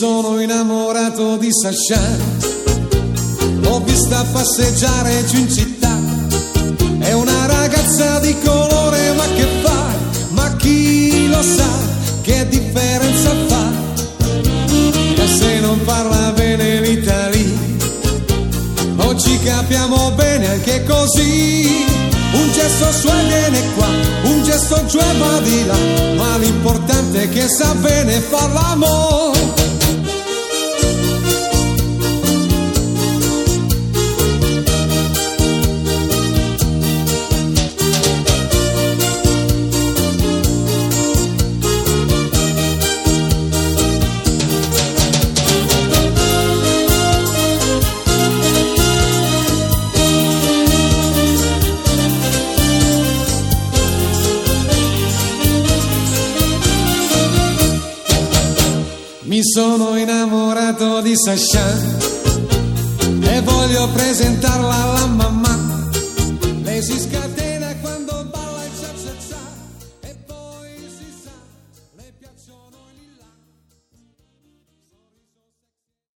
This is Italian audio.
sono innamorato di Sasha, l'ho vista passeggiare giù in città, è una ragazza di colore, ma che fa? Ma chi lo sa che differenza fa? E se non parla bene l'italiano, non ci capiamo bene anche così. Un gesto suo viene qua, un gesto giù va di là, ma l'importante è che sa bene far l'amore. Mi sono innamorato di Sasha e voglio presentarla alla mamma. Lei si